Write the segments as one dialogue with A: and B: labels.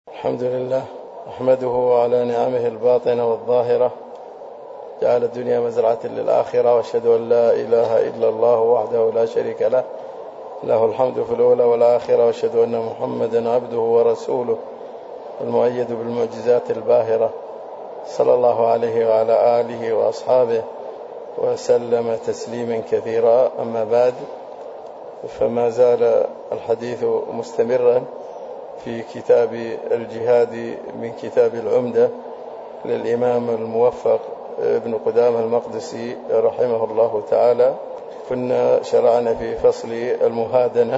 A: الحمد لله أحمده على نعمه الباطنة والظاهرة، جعل الدنيا مزرعة للآخرة، وأشهد أن لا إله إلا الله وحده لا شريك له، له الحمد في الأولى والآخرة، وأشهد أن محمدا عبده ورسوله المؤيد بالمعجزات الباهرة، صلى الله عليه وعلى آله وأصحابه وسلم تسليما كثيرا. أما بعد، فما زال الحديث مستمرا في كتاب الجهاد من كتاب العمدة للإمام الموفق ابن قدامة المقدسي رحمه الله تعالى. كنا شرعنا في فصل المهادنة،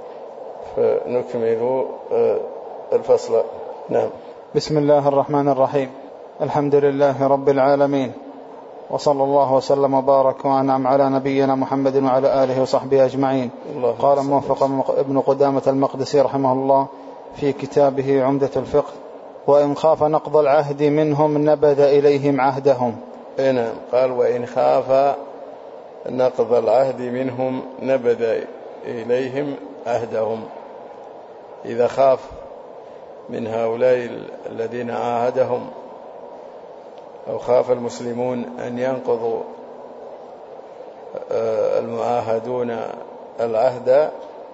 A: فنكمل الفصل. نعم.
B: بسم الله الرحمن الرحيم. الحمد لله رب العالمين، وصلى الله وسلم وبارك وأنعم على نبينا محمد وعلى آله وصحبه أجمعين. قال الموفق ابن قدامة المقدسي رحمه الله في كتابه عمدة الفقه: وإن خاف نقض العهد منهم نبذ إليهم عهدهم.
A: نعم. قال: وإن خاف نقض العهد منهم نبذ إليهم عهدهم. إذا خاف من هؤلاء الذين عاهدهم، أو خاف المسلمون أن ينقضوا المعاهدون العهد،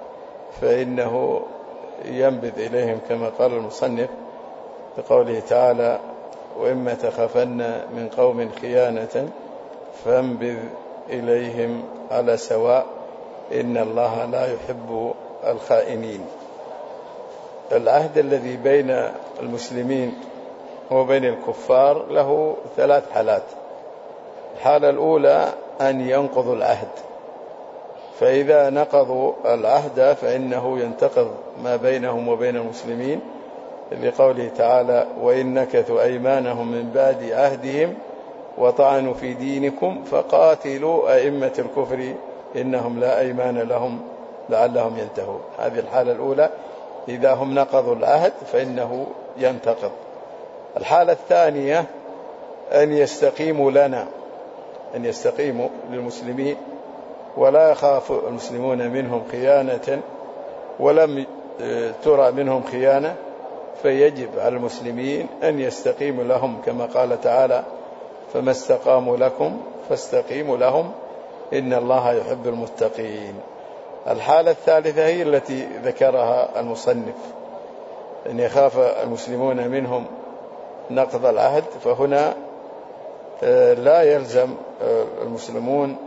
A: فإنه ينبذ إليهم كما قال المصنف بقوله تعالى: وإما تخافن من قوم خيانة فانبذ إليهم على سواء إن الله لا يحب الخائنين. العهد الذي بين المسلمين وبين الكفار له ثلاث حالات. الحالة الأولى أن ينقضوا العهد، فإذا نقضوا العهد فإنه ينتقض ما بينهم وبين المسلمين، لقوله تعالى: وإن نكثوا أيمانهم من بعد عهدهم وطعنوا في دينكم فقاتلوا أئمة الكفر إنهم لا أيمان لهم لعلهم ينتهون. هذه الحالة الأولى، إذا هم نقضوا العهد فإنه ينتقض. الحالة الثانية أن يستقيموا لنا، أن يستقيموا للمسلمين ولا يخاف المسلمون منهم خيانة ولم ترى منهم خيانة، فيجب على المسلمين أن يستقيموا لهم كما قال تعالى: فما استقاموا لكم فاستقيموا لهم إن الله يحب المتقين. الحالة الثالثة هي التي ذكرها المصنف، أن يخاف المسلمون منهم نقض العهد، فهنا لا يلزم المسلمون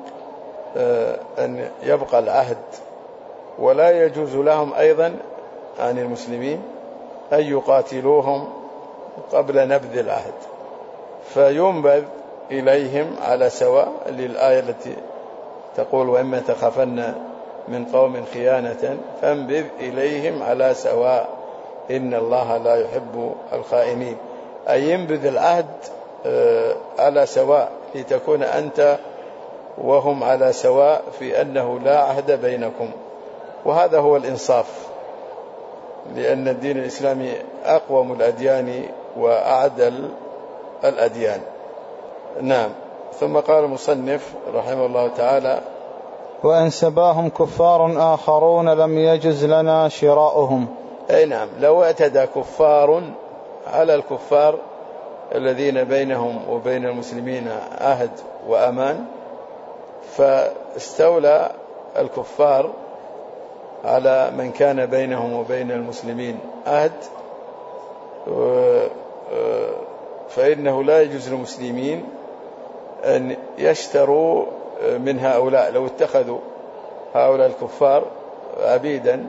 A: أن يبقى العهد، ولا يجوز لهم أيضا عن المسلمين أن يقاتلوهم قبل نبذ العهد، فينبذ إليهم على سواء، للآية التي تقول: وإما تخافن من قوم خيانة فانبذ إليهم على سواء إن الله لا يحب الخائنين. أي ينبذ العهد على سواء، لتكون أنت وهم على سواء في أنه لا عهد بينكم، وهذا هو الإنصاف، لأن الدين الإسلامي أقوم الأديان وأعدل الأديان. نعم. ثم قال المصنف رحمه الله تعالى:
B: وإن سباهم كفار آخرون لم يجز لنا شراؤهم.
A: أي نعم، لو اعتدى كفار على الكفار الذين بينهم وبين المسلمين عهد وأمان، فاستولى الكفار على من كان بينهم وبين المسلمين عهد، فإنه لا يجوز للمسلمين أن يشتروا من هؤلاء. لو اتخذوا هؤلاء الكفار عبيدا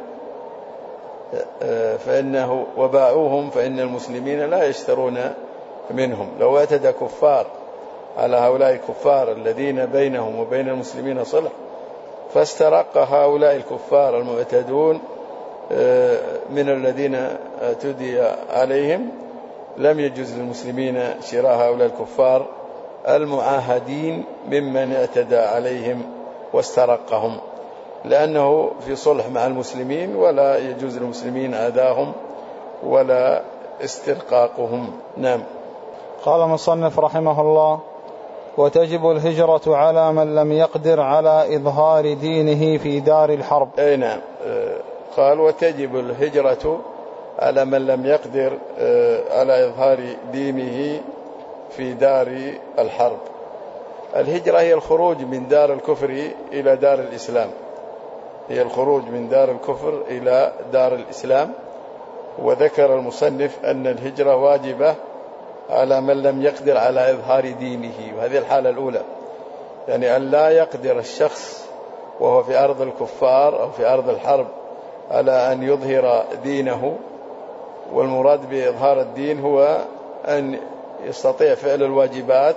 A: فإنه وباعوهم، فإن المسلمين لا يشترون منهم. لو اعتدى كفار على هؤلاء الكفار الذين بينهم وبين المسلمين صلح، فاسترق هؤلاء الكفار المعتدون من الذين اعتدي عليهم، لم يجوز للمسلمين شراء هؤلاء الكفار المعاهدين ممن اعتدى عليهم واسترقهم، لأنه في صلح مع المسلمين، ولا يجوز للمسلمين أذاهم ولا استرقاقهم. نعم.
B: قال المصنف رحمه الله: وتجب الهجرة على من لم يقدر على إظهار دينه في دار الحرب.
A: أي نعم. قال: وتجب الهجرة على من لم يقدر على إظهار دينه في دار الحرب. الهجرة هي الخروج من دار الكفر إلى دار الإسلام، هي الخروج من دار الكفر إلى دار الإسلام. وذكر المصنف أن الهجرة واجبة على من لم يقدر على إظهار دينه، وهذه الحالة الأولى، يعني أن لا يقدر الشخص وهو في أرض الكفار أو في أرض الحرب على أن يظهر دينه. والمراد بإظهار الدين هو أن يستطيع فعل الواجبات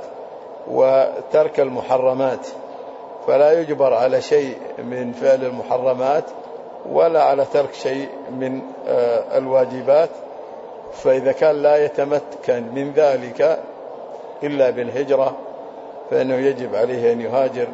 A: وترك المحرمات، فلا يجبر على شيء من فعل المحرمات ولا على ترك شيء من الواجبات. فإذا كان لا يتمكن من ذلك إلا بالهجرة فإنه يجب عليه أن يهاجر،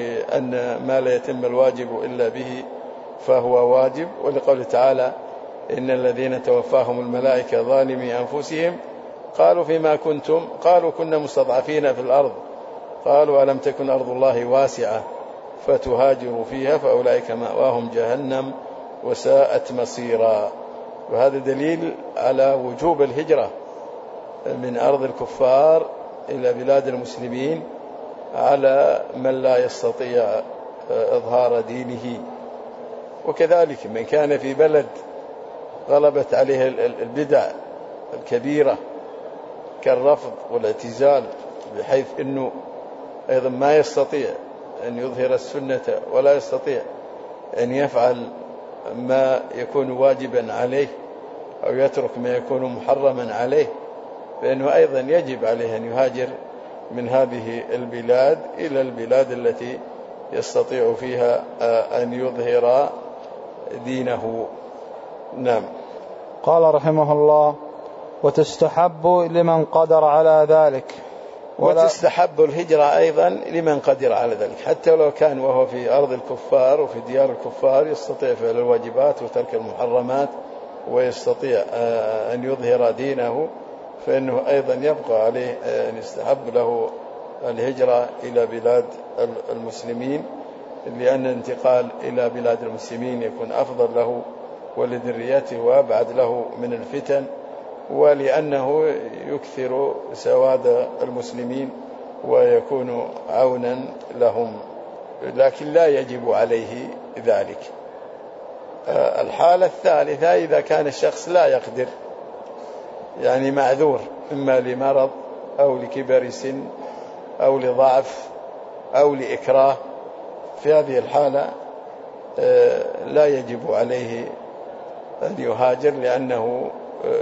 A: لأن ما لا يتم الواجب إلا به فهو واجب. ولقوله تعالى: إن الذين توفاهم الملائكة ظالمي أنفسهم قالوا فيما كنتم، قالوا كنا مستضعفين في الأرض، قالوا ألم تكن أرض الله واسعة فتهاجروا فيها فأولئك مأواهم جهنم وساءت مصيرا. وهذا دليل على وجوب الهجرة من أرض الكفار إلى بلاد المسلمين على من لا يستطيع إظهار دينه. وكذلك من كان في بلد غلبت عليه البدع الكبيرة كالرفض والاعتزال، بحيث أنه أيضا ما يستطيع أن يظهر السنة ولا يستطيع أن يفعل ما يكون واجبا عليه أو يترك ما يكون محرما عليه، فإنه أيضا يجب عليه أن يهاجر من هذه البلاد إلى البلاد التي يستطيع فيها أن يظهر دينه. نعم.
B: قال رحمه الله: وتستحب لمن قدر على ذلك.
A: وتستحب الهجرة أيضا لمن قدر على ذلك، حتى لو كان وهو في أرض الكفار وفي ديار الكفار يستطيع فعل الواجبات وترك المحرمات ويستطيع أن يظهر دينه، فإنه أيضا يبقى عليه أن يستحب له الهجرة إلى بلاد المسلمين، لأن الانتقال إلى بلاد المسلمين يكون أفضل له ولذريته وأبعد له من الفتن، ولأنه يكثر سواد المسلمين ويكون عونا لهم، لكن لا يجب عليه ذلك. الحالة الثالثة إذا كان الشخص لا يقدر، يعني معذور إما لمرض أو لكبر سن أو لضعف أو لإكراه، في هذه الحالة لا يجب عليه أن يهاجر لأنه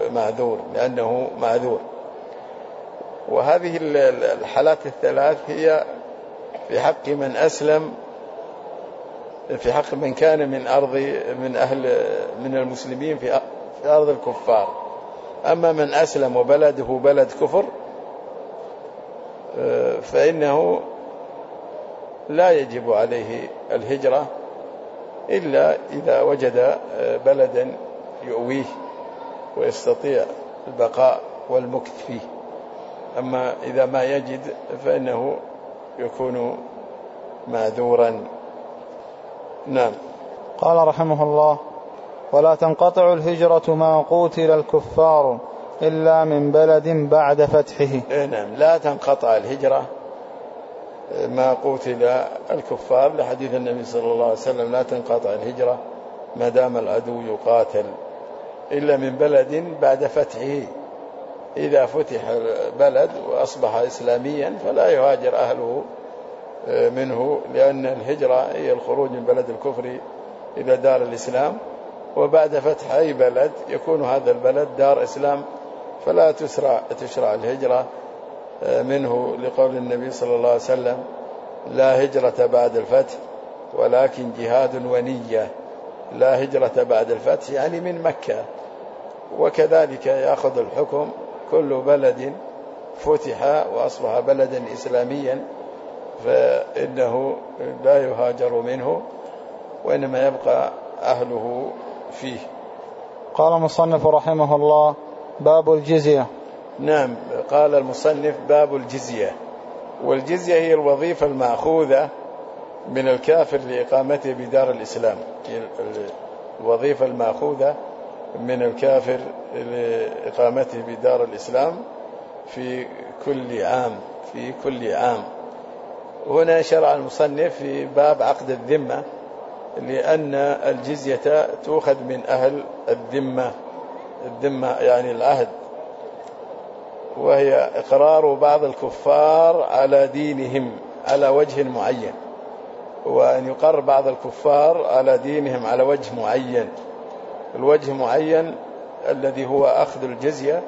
A: معذور. وهذه الحالات الثلاث هي في حق من أسلم، في حق من كان من المسلمين في أرض الكفار. أما من أسلم وبلده بلد كفر فإنه لا يجب عليه الهجرة إلا إذا وجد بلدا يؤويه ويستطيع البقاء والمكث فيه. أما إذا ما يجد فإنه يكون معذورا. نعم.
B: قال رحمه الله: ولا تنقطع الهجرة ما قوتل الكفار إلا من بلد بعد فتحه.
A: نعم، لا تنقطع الهجرة ما قوتل الكفار، لحديث النبي صلى الله عليه وسلم: لا تنقطع الهجرة ما دام العدو يقاتل إلا من بلد بعد فتحه. إذا فتح البلد وأصبح إسلاميا فلا يهاجر أهله منه، لأن الهجرة هي الخروج من بلد الكفر إلى دار الإسلام، وبعد فتح أي بلد يكون هذا البلد دار إسلام، فلا تشرع الهجرة منه، لقول النبي صلى الله عليه وسلم: لا هجرة بعد الفتح ولكن جهاد ونية. لا هجرة بعد الفتح يعني من مكة. وكذلك يأخذ الحكم كل بلد فتح وأصبح بلدا إسلاميا فإنه لا يهاجر منه وإنما يبقى أهله فيه.
B: قال المصنف رحمه الله: باب الجزية.
A: نعم، قال المصنف: باب الجزية. والجزية هي الوظيفة المأخوذة من الكافر لإقامته بدار الإسلام، الوظيفة المأخوذة من الكافر لإقامته بدار الإسلام في كل عام. هنا شرع المصنف في باب عقد الذمة، لأن الجزية تؤخذ من أهل الذمة يعني العهد، وهي إقرار بعض الكفار على دينهم على وجه معين، وأن يقر بعض الكفار على دينهم على وجه معين، الوجه معين الذي هو أخذ الجزية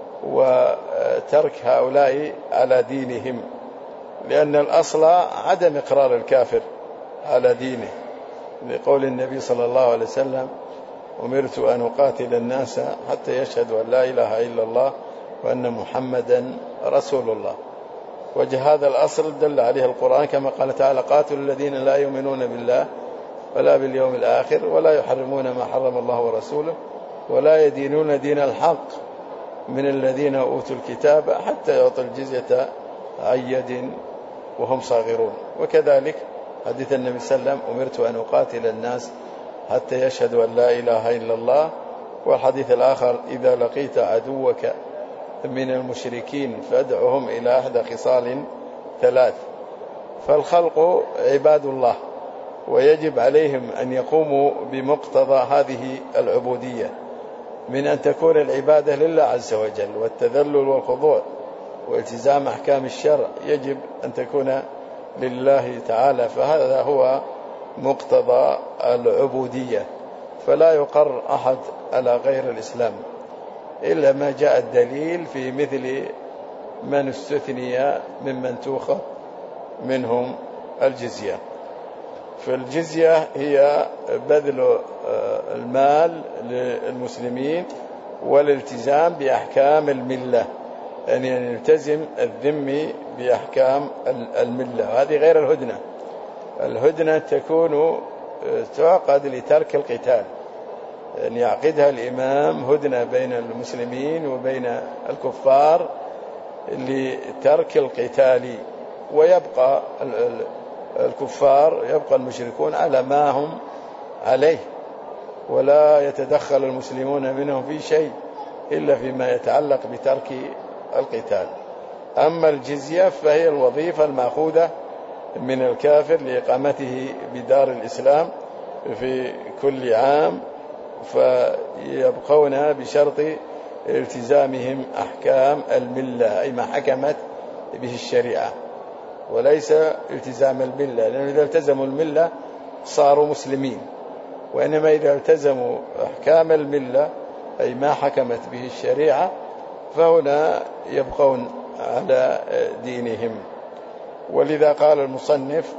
A: وترك هؤلاء على دينهم، لأن الأصل عدم إقرار الكافر على دينه، لقول النبي صلى الله عليه وسلم: أمرت أن أقاتل الناس حتى يشهدوا أن لا إله إلا الله وأن محمدا رسول الله. وجه هذا الأصل دل عليه القرآن، كما قال تعالى: قاتلوا الذين لا يؤمنون بالله ولا باليوم الآخر ولا يحرمون ما حرم الله ورسوله ولا يدينون دين الحق من الذين أوتوا الكتاب حتى يعطوا الجزية عن يد وهم صاغرون. وكذلك حديث النبي صلى الله عليه وسلم: أمرت أن أقاتل الناس حتى يشهدوا أن لا إله إلا الله. والحديث الآخر: إذا لقيت عدوك من المشركين فادعهم إلى إحدى خصال ثلاث. فالخلق عباد الله، ويجب عليهم أن يقوموا بمقتضى هذه العبودية، من أن تكون العبادة لله عز وجل، والتذلل والخضوع والتزام أحكام الشرع يجب أن تكون لله تعالى، فهذا هو مقتضى العبودية. فلا يقر أحد على غير الإسلام إلا ما جاء الدليل في مثل من استثني ممن تؤخذ منهم الجزية. فالجزية هي بذل المال للمسلمين والالتزام بأحكام الملة، يعني يلتزم الذمي بأحكام الملة، وهذه غير الهدنة. الهدنة تكون تعقد لترك القتال، يعني يعقدها الإمام هدنة بين المسلمين وبين الكفار لترك القتال، ويبقى الكفار، يبقى المشركون على ما هم عليه، ولا يتدخل المسلمون منهم في شيء إلا فيما يتعلق بترك القتال. أما الجزية فهي الوظيفة المأخوذة من الكافر لإقامته بدار الإسلام في كل عام، فيبقون بشرط التزامهم أحكام الملة، أي ما حكمت به الشريعة، وليس التزام الملة، لأنه إذا التزموا الملة صاروا مسلمين، وإنما إذا التزموا أحكام الملة أي ما حكمت به الشريعة فهنا يبقون على دينهم. ولذا قال المصنف: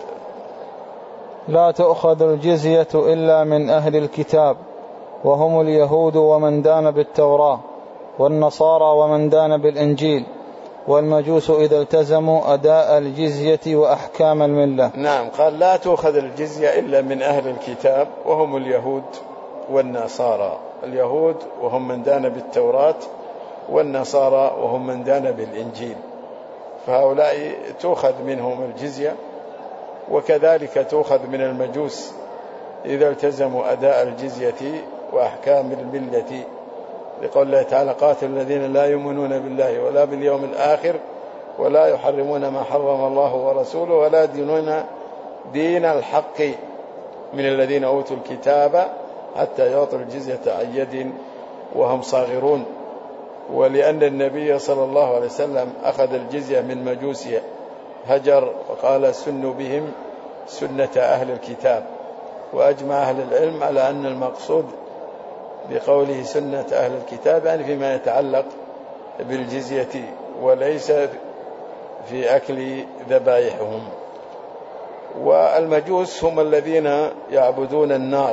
B: لا تؤخذ الجزية إلا من أهل الكتاب، وهم اليهود ومن دان بالتوراة، والنصارى ومن دان بالإنجيل، والمجوس إذا التزموا أداء الجزية وأحكام الملة.
A: نعم، قال: لا تؤخذ الجزية إلا من أهل الكتاب، وهم اليهود والنصارى. اليهود وهم من دان بالتوراة، والنصارى وهم من دان بالإنجيل، فهؤلاء تؤخذ منهم الجزية. وكذلك تؤخذ من المجوس إذا التزموا أداء الجزية وأحكام الملة، لقول الله تعالى: قاتل الذين لا يؤمنون بالله ولا باليوم الآخر ولا يحرمون ما حرم الله ورسوله ولا يدينون دين الحق من الذين أوتوا الكتاب حتى يعطوا الجزية عن يد وهم صاغرون. ولأن النبي صلى الله عليه وسلم أخذ الجزية من مجوس هجر، وقال: سنوا بهم سنة أهل الكتاب. وأجمع أهل العلم على أن المقصود بقوله سنة أهل الكتاب يعني فيما يتعلق بالجزية، وليس في أكل ذبائحهم. والمجوس هم الذين يعبدون النار،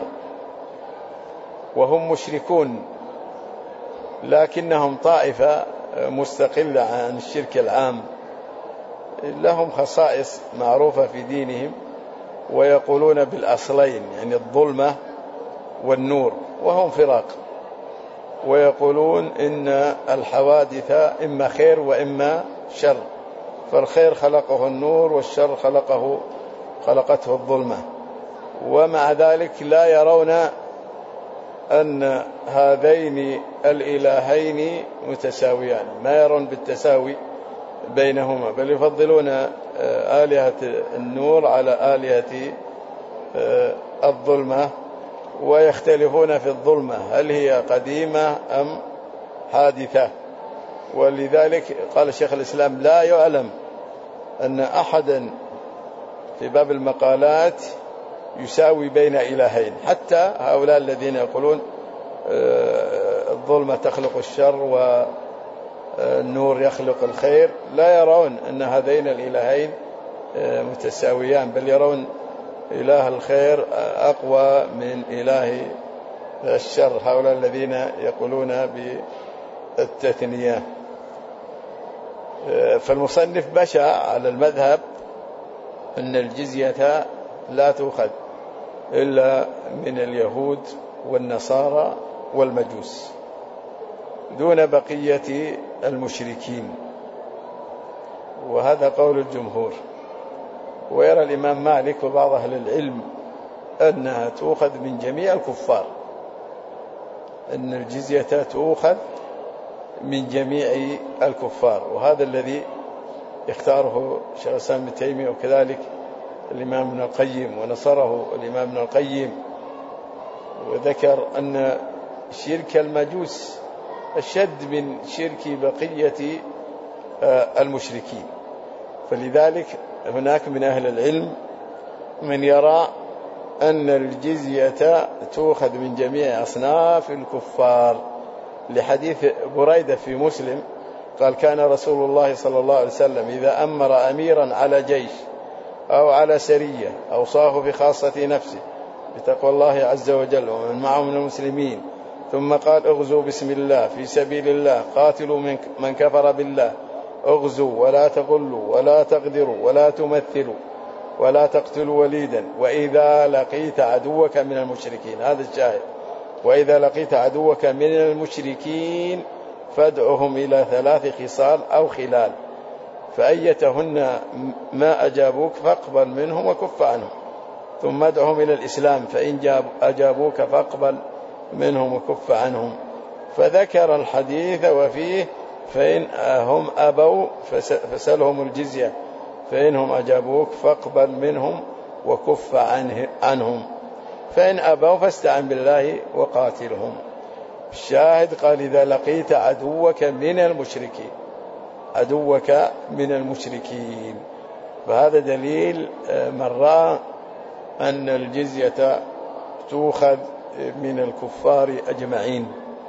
A: وهم مشركون، لكنهم طائفة مستقلة عن الشرك العام، لهم خصائص معروفة في دينهم، ويقولون بالأصلين يعني الظلمة والنور، وهم فرق، ويقولون إن الحوادث إما خير وإما شر، فالخير خلقه النور والشر خلقته الظلمة. ومع ذلك لا يرون أن هذين الإلهين متساويان، ما يرون بالتساوي بينهما، بل يفضلون آلهة النور على آلهة الظلمة، ويختلفون في الظلمة هل هي قديمة أم حادثة. ولذلك قال شيخ الإسلام: لا يعلم أن أحدا في باب المقالات يساوي بين إلهين، حتى هؤلاء الذين يقولون الظلمة تخلق الشر والنور يخلق الخير لا يرون أن هذين الإلهين متساويان، بل يرون إله الخير أقوى من إله الشر، هؤلاء الذين يقولون بالتثنية. فالمصنف مشى على المذهب أن الجزية لا تؤخذ إلا من اليهود والنصارى والمجوس دون بقية المشركين، وهذا قول الجمهور. ويرى الإمام مالك وبعض أهل العلم أنها تؤخذ من جميع الكفار، أن الجزية تؤخذ من جميع الكفار، وهذا الذي يختاره شيخ الإسلام ابن تيمية وكذلك الإمام ابن القيم، ونصره الإمام ابن القيم، وذكر أن شرك المجوس أشد من شرك بقية المشركين. فلذلك هناك من أهل العلم من يرى أن الجزية تؤخذ من جميع أصناف الكفار، لحديث بريدة في مسلم قال: كان رسول الله صلى الله عليه وسلم إذا أمر أميرا على جيش أو على سرية أوصاه بخاصة نفسه بتقوى الله عز وجل ومن معه من المسلمين، ثم قال: اغزوا بسم الله في سبيل الله، قاتلوا من كفر بالله، اغزوا ولا تغلوا ولا تغدروا ولا تمثلوا ولا تقتلوا وليدا، وإذا لقيت عدوك من المشركين، هذا الشاهد، وإذا لقيت عدوك من المشركين فادعهم إلى 3 خصال أو خلال، فأيتهن ما أجابوك فاقبل منهم وكف عنهم، ثم ادعهم إلى الإسلام فإن أجابوك فاقبل منهم وكف عنهم. فذكر الحديث وفيه: فإن هم أبوا فسلهم الجزية، فإنهم أجابوك فاقبل منهم وكف عنهم، فإن أبوا فاستعن بالله وقاتلهم. الشاهد قال: إذا لقيت عدوك من المشركين، عدوك من المشركين. فهذا دليل من رأى أن الجزية تؤخذ من الكفار أجمعين،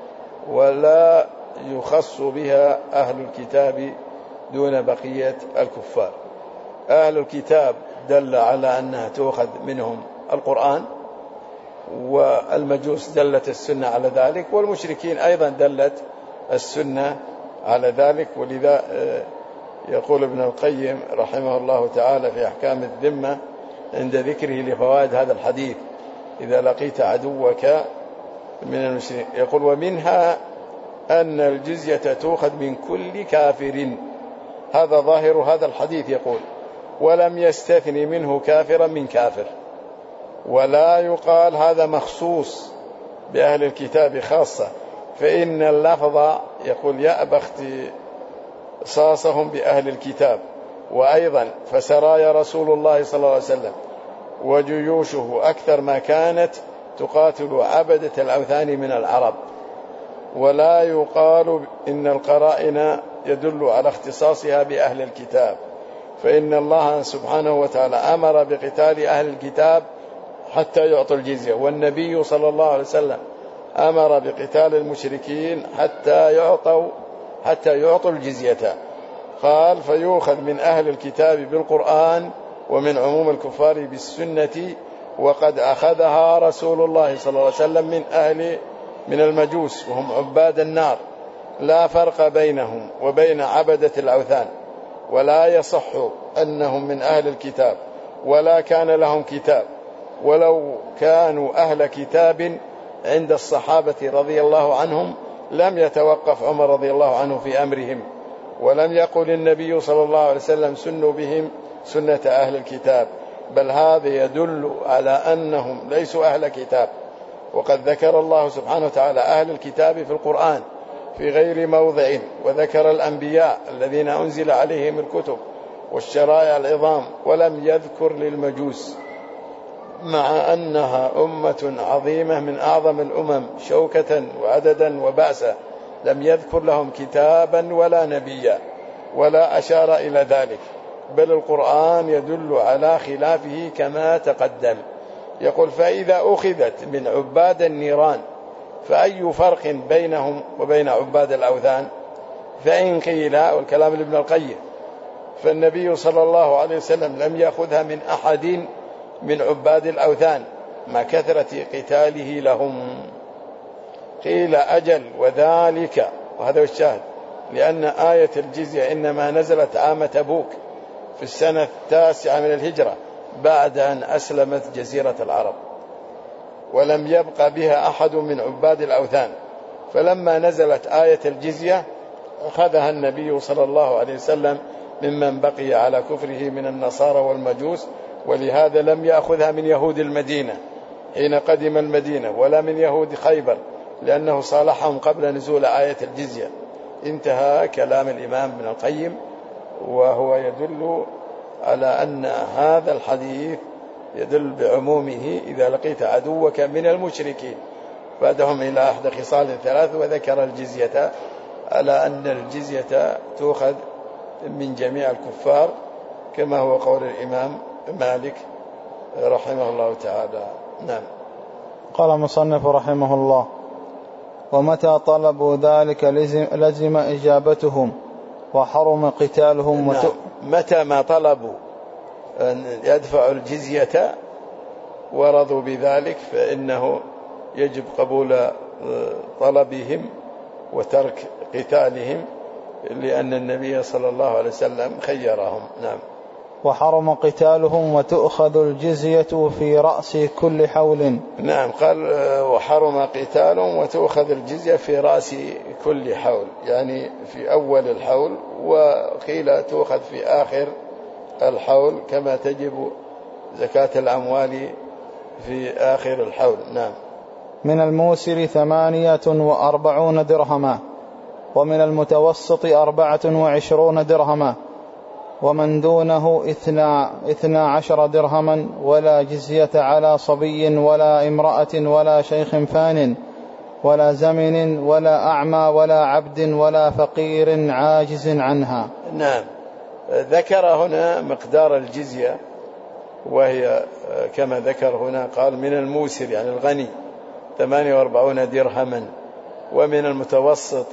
A: ولا يخص بها أهل الكتاب دون بقية الكفار. أهل الكتاب دل على أنها تؤخذ منهم القرآن، والمجوس دلت السنة على ذلك، والمشركين أيضا دلت السنة على ذلك. ولذا يقول ابن القيم رحمه الله تعالى في أحكام الذمة عند ذكره لفوائد هذا الحديث: إذا لقيت عدوك من المشركين، يقول: ومنها أن الجزية تؤخذ من كل كافر، هذا ظاهر هذا الحديث، يقول: ولم يستثن منه كافرا من كافر، ولا يقال هذا مخصوص بأهل الكتاب خاصة، فإن اللفظ يقول يأبى اختصاصهم بأهل الكتاب. وأيضا فسرايا رسول الله صلى الله عليه وسلم وجيوشه أكثر ما كانت تقاتل عبدة الأوثان من العرب، ولا يقال إن القرائن يدل على اختصاصها بأهل الكتاب، فإن الله سبحانه وتعالى أمر بقتال أهل الكتاب حتى يعطوا الجزية، والنبي صلى الله عليه وسلم أمر بقتال المشركين حتى يعطوا الجزية. قال: فيؤخذ من أهل الكتاب بالقرآن ومن عموم الكفار بالسنة، وقد أخذها رسول الله صلى الله عليه وسلم من المجوس وهم عباد النار، لا فرق بينهم وبين عبدة الأوثان، ولا يصح أنهم من أهل الكتاب ولا كان لهم كتاب، ولو كانوا أهل كتاب عند الصحابة رضي الله عنهم لم يتوقف عمر رضي الله عنه في أمرهم، ولم يقل النبي صلى الله عليه وسلم سنوا بهم سنة أهل الكتاب، بل هذا يدل على أنهم ليسوا أهل كتاب، وقد ذكر الله سبحانه وتعالى أهل الكتاب في القرآن في غير موضع، وذكر الأنبياء الذين أنزل عليهم الكتب والشرائع العظام، ولم يذكر للمجوس، مع أنها أمة عظيمة من أعظم الأمم شوكة وعددا وبأسا، لم يذكر لهم كتابا ولا نبيا ولا أشار إلى ذلك، بل القرآن يدل على خلافه كما تقدم. يقول: فإذا أخذت من عباد النيران فأي فرق بينهم وبين عباد الأوثان؟ فإن قيل، والكلام لابن القيم، فالنبي صلى الله عليه وسلم لم يأخذها من أحد من عباد الأوثان مع كثرة قتاله لهم. قيل: أجل، وذلك، وهذا الشاهد، لأن آية الجزية إنما نزلت عام تبوك في السنة 9 من الهجرة بعد أن أسلمت جزيرة العرب، ولم يبق بها أحد من عباد الأوثان، فلما نزلت آية الجزية أخذها النبي صلى الله عليه وسلم ممن بقي على كفره من النصارى والمجوس، ولهذا لم يأخذها من يهود المدينة حين قدم المدينة، ولا من يهود خيبر، لأنه صالحهم قبل نزول آية الجزية. انتهى كلام الإمام ابن القيم، وهو يدل على أن هذا الحديث يدل بعمومه: إذا لقيت عدوك من المشركين فادهم إلى أحد خصال 3، وذكر الجزية على أن الجزية تؤخذ من جميع الكفار، كما هو قول الإمام مالك رحمه الله تعالى. نعم.
B: قال المصنف رحمه الله: ومتى طلبوا ذلك لزم إجابتهم وحرم قتالهم.
A: نعم. متى ما طلبوا أن يدفعوا الجزية ورضوا بذلك فإنه يجب قبول طلبهم وترك قتالهم، لأن النبي صلى الله عليه وسلم خيرهم. نعم.
B: وحرم قتالهم وتؤخذ الجزية في رأس كل حول.
A: نعم، قال: وحرم قتالهم وتؤخذ الجزية في رأس كل حول، يعني في أول الحول، وقيل تؤخذ في آخر الحول، كما تجب زكاة الأموال في آخر الحول. نعم.
B: من الموسر 48 درهما، ومن المتوسط 24 درهما، ومن دونه 12 درهما، ولا جزية على صبي ولا امرأة ولا شيخ فان ولا زمن ولا أعمى ولا عبد ولا فقير عاجز عنها.
A: نعم. ذكر هنا مقدار الجزية، وهي كما ذكر هنا قال: من الموسر يعني الغني 48 درهما، ومن المتوسط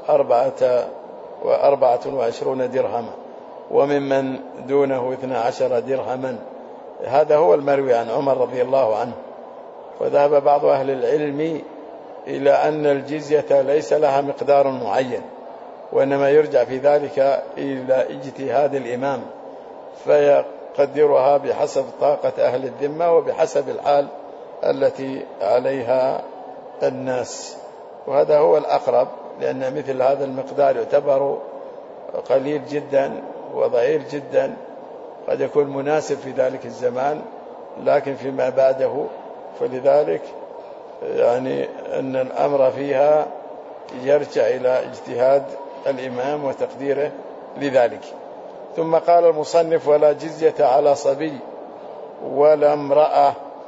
A: 24 درهما، وممن دونه 12 درهما. هذا هو المروي عن عمر رضي الله عنه. وذهب بعض أهل العلم إلى أن الجزية ليس لها مقدار معين، وإنما يرجع في ذلك إلى اجتهاد الإمام، فيقدرها بحسب طاقة أهل الذمة وبحسب الحال التي عليها الناس، وهذا هو الأقرب، لأن مثل هذا المقدار يعتبر قليل جدا وضعيف جدا، قد يكون مناسب في ذلك الزمان لكن فيما بعده، فلذلك يعني أن الأمر فيها يرجع إلى اجتهاد الإمام وتقديره لذلك. ثم قال المصنف: ولا جزية على صبي ولا امرأة،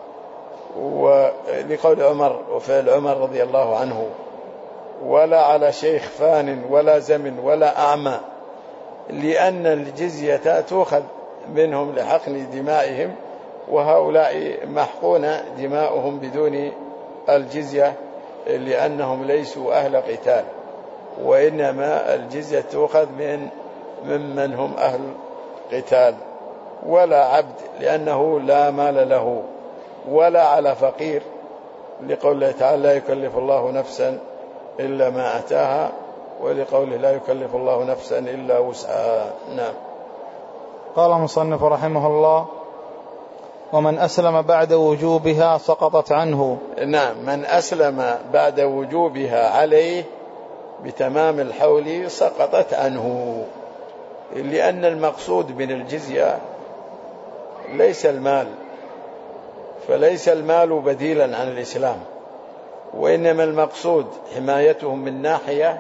A: ولقول عمر وفعل عمر رضي الله عنه، ولا على شيخ فان ولا زمن ولا أعمى، لأن الجزية تؤخذ منهم لحقن دمائهم، وهؤلاء محقون دماؤهم بدون الجزية لأنهم ليسوا أهل قتال، وإنما الجزية تؤخذ ممن هم أهل قتال. ولا عبد لأنه لا مال له، ولا على فقير لقوله تعالى: لا يكلف الله نفسا إلا ما أتاها، ولقوله: لا يكلف الله نفسا إلا وسعها. نعم.
B: قال المصنف رحمه الله: ومن أسلم بعد وجوبها سقطت عنه.
A: نعم، من أسلم بعد وجوبها عليه بتمام الحول سقطت عنه، لأن المقصود من الجزية ليس المال، فليس المال بديلا عن الإسلام، وإنما المقصود حمايتهم من ناحية،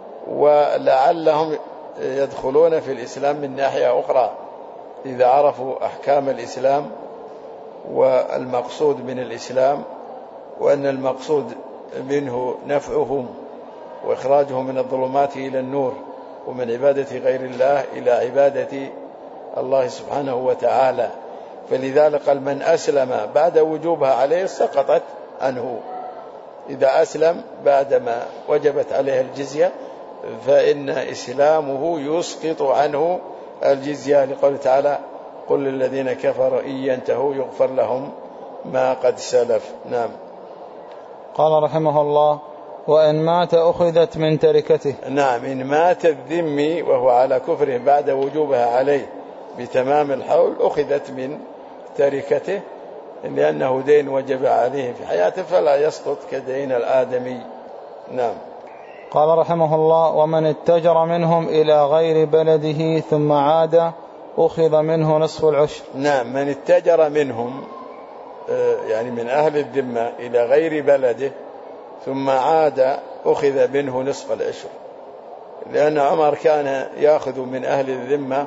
A: ولعلهم يدخلون في الإسلام من ناحية أخرى إذا عرفوا أحكام الإسلام والمقصود من الإسلام، وأن المقصود منه نفعهم وإخراجهم من الظلمات إلى النور، ومن عبادة غير الله إلى عبادة الله سبحانه وتعالى. فلذلك قال من أسلم بعد وجوبها عليه سقطت عنه. إذا أسلم بعدما وجبت عليه الجزية فإن إسلامه يسقط عنه الجزية، لقوله تعالى قل للذين كفروا إن ينتهوا يغفر لهم ما قد سلف. نعم.
B: قال رحمه الله: وإن مات أخذت من تركته.
A: نعم، إن مات الذمي وهو على كفره بعد وجوبها عليه بتمام الحول أخذت من تركته، لأنه دين وجب عليه في حياته فلا يسقط كدين الآدمي. نعم.
B: قال رحمه الله: ومن اتجر منهم إلى غير بلده ثم عاد أخذ منه نصف العشر.
A: نعم، من اتجر منهم يعني من أهل الذمة إلى غير بلده ثم عاد أخذ منه نصف العشر، لأن عمر كان يأخذ من أهل الذمة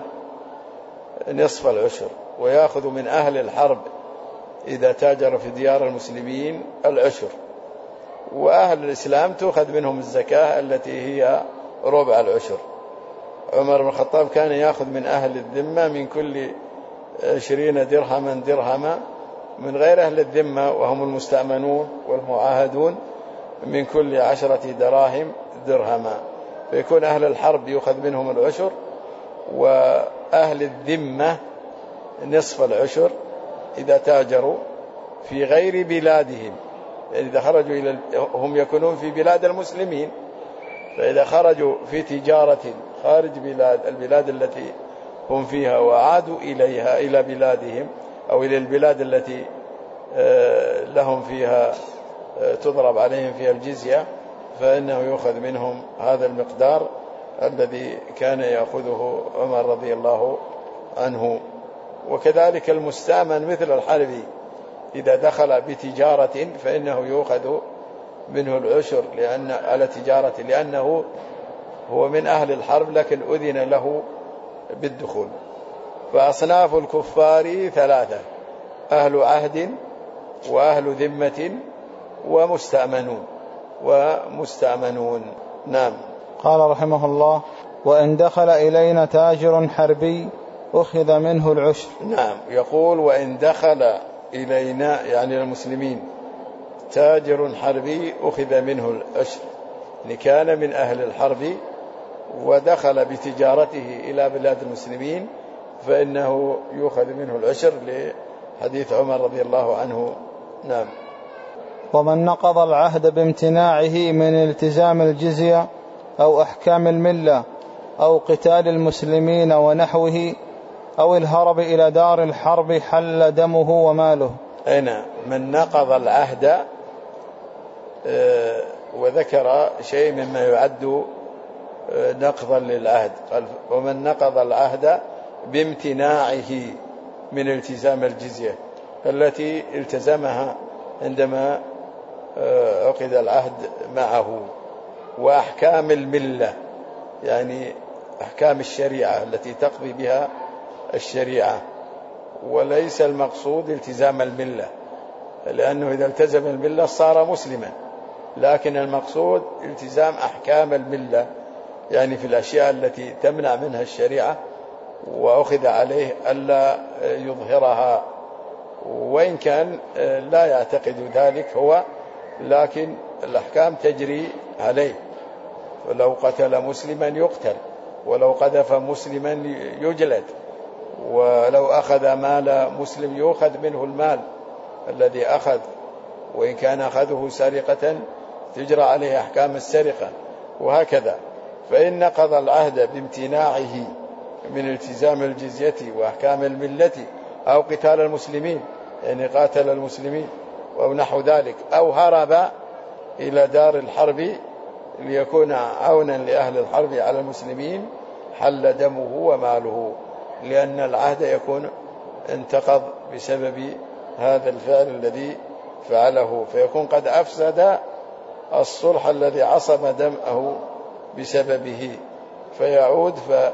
A: نصف العشر، ويأخذ من أهل الحرب إذا تاجر في ديار المسلمين العشر، وأهل الإسلام تأخذ منهم الزكاة التي هي ربع العشر. عمر بن الخطاب كان يأخذ من أهل الذمة من كل 20 درهما من غير أهل الذمة وهم المستأمنون والمعاهدون من كل 10 دراهم درهما، فيكون أهل الحرب يأخذ منهم العشر، وأهل الذمة نصف العشر إذا تاجروا في غير بلادهم. يعني إذا خرجوا هم يكونون في بلاد المسلمين، فإذا خرجوا في تجارة خارج البلاد التي هم فيها وعادوا إليها إلى بلادهم أو إلى البلاد التي لهم فيها تضرب عليهم فيها الجزية، فإنه يأخذ منهم هذا المقدار الذي كان يأخذه عمر رضي الله عنه. وكذلك المستأمن مثل الحربي إذا دخل بتجارة فإنه يأخذ منه العشر على تجارة، لأنه هو من أهل الحرب لكن أذن له بالدخول. فأصناف الكفار 3: أهل عهد وأهل ذمة ومستأمنون. نعم.
B: قال رحمه الله: وإن دخل إلينا تاجر حربي أخذ منه العشر.
A: نعم، يقول وإن دخل إلينا يعني المسلمين تاجر حربي أخذ منه العشر، كان من أهل الحرب ودخل بتجارته إلى بلاد المسلمين فإنه يأخذ منه العشر لحديث عمر رضي الله عنه. نعم.
B: ومن نقض العهد بامتناعه من التزام الجزية أو أحكام الملة أو قتال المسلمين ونحوه أو الهرب إلى دار الحرب حل دمه وماله.
A: أين من نقض العهد، وذكر شيء مما يعد نقضا للعهد، قال ومن نقض العهد بامتناعه من التزام الجزية التي التزمها عندما عقد العهد معه، وأحكام الملة يعني أحكام الشريعة التي تقضي بها الشريعة، وليس المقصود التزام الملة، لأنه إذا التزم الملة صار مسلما، لكن المقصود التزام أحكام الملة يعني في الأشياء التي تمنع منها الشريعة وأخذ عليه ألا يظهرها، وإن كان لا يعتقد ذلك هو، لكن الأحكام تجري عليه. ولو قتل مسلما يقتل، ولو قذف مسلما يجلد، ولو أخذ مال مسلم يؤخذ منه المال الذي أخذ، وإن كان أخذه سرقة تجرى عليه أحكام السرقة، وهكذا. فإن نقض العهد بامتناعه من التزام الجزية وأحكام الملة أو قتال المسلمين يعني قاتل المسلمين أو نحو ذلك، أو هرب إلى دار الحرب ليكون عونا لأهل الحرب على المسلمين حل دمه وماله، لأن العهد يكون انتقض بسبب هذا الفعل الذي فعله، فيكون قد أفسد الصلح الذي عصم دمه بسببه، فيعود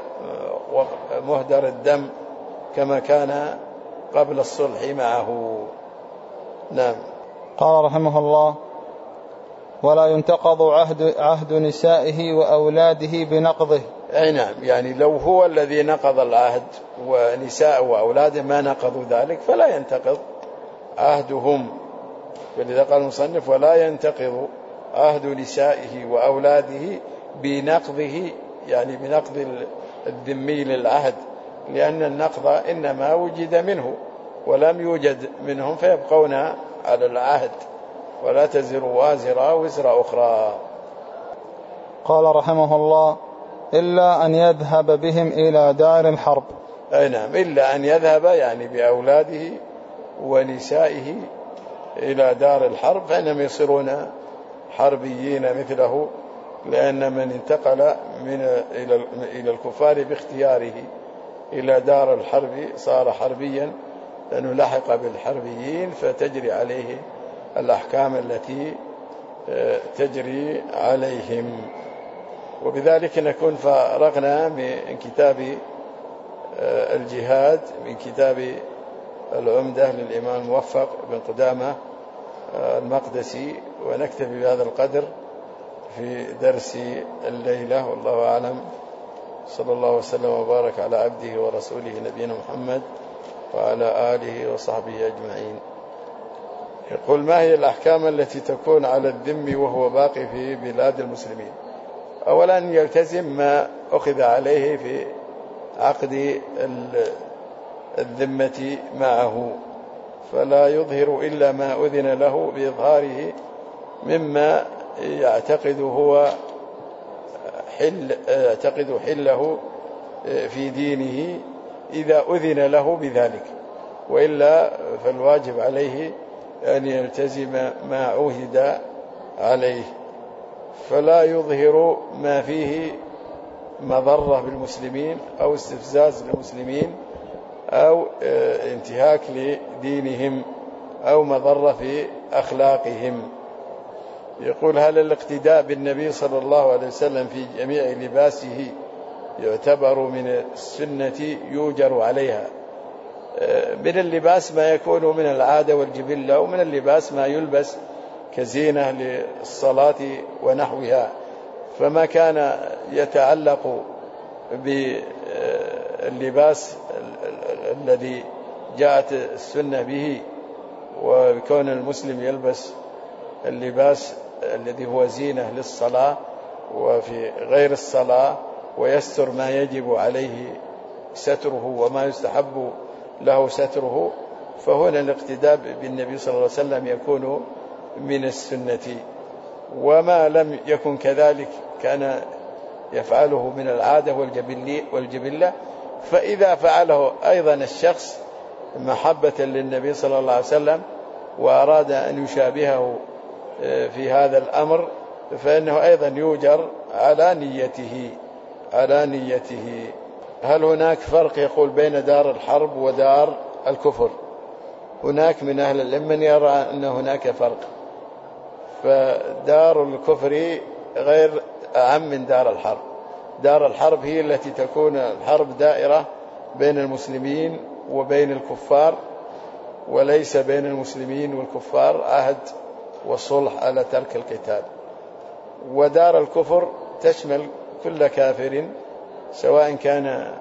A: مهدر الدم كما كان قبل الصلح معه. نعم.
B: قال رحمه الله: ولا ينتقض عهد نسائه وأولاده بنقضه.
A: أي نعم، يعني لو هو الذي نقض العهد ونساء وأولاده ما نقضوا ذلك فلا ينتقض عهدهم. فلذا قال المصنف: ولا ينتقض عهد نسائه وأولاده بنقضه، يعني بنقض الذمي للعهد، لأن النقض إنما وجد منه ولم يوجد منهم، فيبقون على العهد، ولا تزر وازرة وزر أخرى.
B: قال رحمه الله: إلا أن يذهب بهم إلى دار الحرب.
A: أي نعم، إلا أن يذهب يعني بأولاده ونسائه إلى دار الحرب، فإنهم يصيرون حربيين مثله، لأن من انتقل إلى الكفار باختياره إلى دار الحرب صار حربيا، لأنه لحق بالحربيين فتجري عليه الأحكام التي تجري عليهم. وبذلك نكون فرغنا من كتاب الجهاد، من كتاب العمدة للإمام الموفق بن قدامة المقدسي، ونكتفي بهذا القدر في درس الليلة، والله أعلم. صلى الله وسلم وبارك على عبده ورسوله نبينا محمد وعلى آله وصحبه أجمعين. يقول: ما هي الأحكام التي تكون على الذم وهو باقي في بلاد المسلمين؟ أولا يلتزم ما أخذ عليه في عقد الذمة معه، فلا يظهر إلا ما أذن له بإظهاره مما يعتقد هو يعتقد حله في دينه إذا أذن له بذلك، وإلا فالواجب عليه أن يلتزم ما عهد عليه، فلا يظهر ما فيه مضرة بالمسلمين أو استفزاز للمسلمين أو انتهاك لدينهم أو مضرة في أخلاقهم. يقول: هل الاقتداء بالنبي صلى الله عليه وسلم في جميع لباسه يعتبر من السنة يؤجر عليها؟ من اللباس ما يكون من العادة والجبلة، ومن اللباس ما يلبس كزينة للصلاة ونحوها، فما كان يتعلق باللباس الذي جاءت السنة به، وكون المسلم يلبس اللباس الذي هو زينة للصلاة وفي غير الصلاة، ويستر ما يجب عليه ستره وما يستحب له ستره، فهنا الاقتداء بالنبي صلى الله عليه وسلم يكون من السنة. وما لم يكن كذلك كان يفعله من العادة والجبلة، فإذا فعله أيضا الشخص محبة للنبي صلى الله عليه وسلم وأراد أن يشابهه في هذا الأمر، فإنه أيضا يؤجر على نيته. هل هناك فرق يقول بين دار الحرب ودار الكفر؟ هناك من أهل العلم من يرى أن هناك فرق، فدار الكفر غير أعم من دار الحرب. دار الحرب هي التي تكون الحرب دائرة بين المسلمين وبين الكفار، وليس بين المسلمين والكفار عهد وصلح على ترك القتال. ودار الكفر تشمل كل كافر سواء كان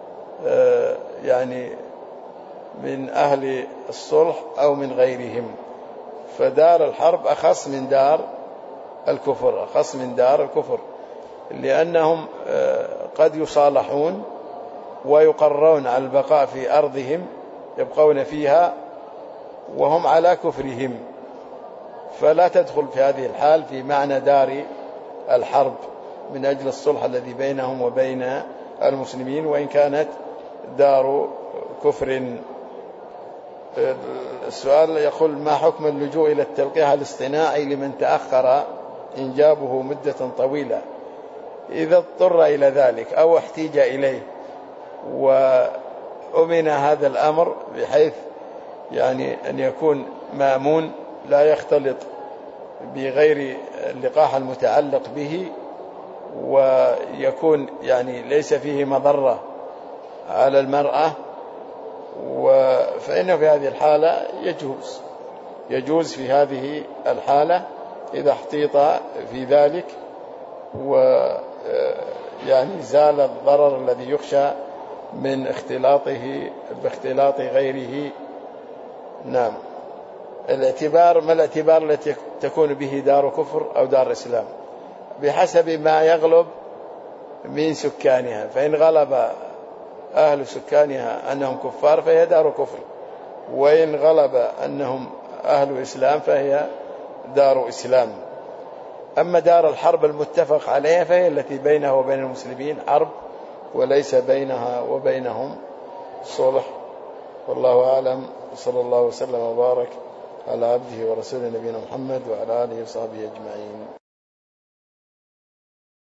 A: يعني من أهل الصلح أو من غيرهم، فدار الحرب أخص من دار الكفر، لأنهم قد يصالحون ويقررون على البقاء في أرضهم، يبقون فيها وهم على كفرهم، فلا تدخل في هذه الحال في معنى دار الحرب من أجل الصلح الذي بينهم وبين المسلمين، وإن كانت دار كفر. السؤال يقول: ما حكم اللجوء إلى التلقيح الاصطناعي لمن تأخر إنجابه مدة طويلة إذا اضطر إلى ذلك أو احتيج إليه وأمن هذا الأمر بحيث يعني أن يكون مأمون لا يختلط بغير اللقاح المتعلق به، ويكون يعني ليس فيه مضرة على المرأة، فإنه في هذه الحالة يجوز في هذه الحالة إذا احتيط في ذلك، ويعني زال الضرر الذي يخشى من اختلاطه باختلاط غيره. نعم. الاعتبار، ما الاعتبار التي تكون به دار كفر أو دار إسلام؟ بحسب ما يغلب من سكانها، فإن غلب أهل سكانها أنهم كفار فهي دار كفر، وإن غلب أنهم أهل إسلام فهي دار إسلام. أما دار الحرب المتفق عليها فهي التي بينها وبين المسلمين حرب، وليس بينها وبينهم صلح. والله أعلم، صلى الله وسلم وبارك على عبده ورسوله نبينا محمد وعلى آله وصحبه أجمعين.